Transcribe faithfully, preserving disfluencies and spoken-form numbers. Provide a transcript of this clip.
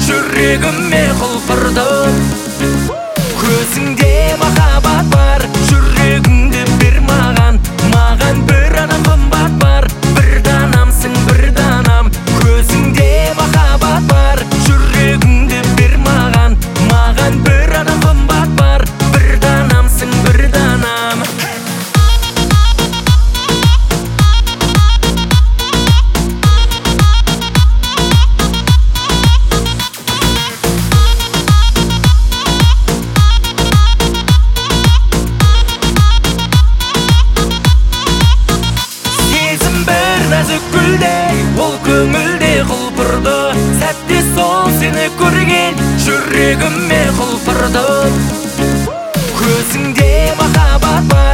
жүрегіме құлпырды. Көзіңде махаббат бар, жүрегіңді бер маған. Маған бір адам қымбат бар, бір данамсың, бір данам. Көзіңде махаббат бар, жүрегіңді бер маған. Маған бір адам қымбат бар, бір данамсың, бір данам. Нәзік гүлдей, ол көңілде құлпырды. Сәтте сол сені көрген, жүрегіме құлпырды. Көзіңде махаббат бар.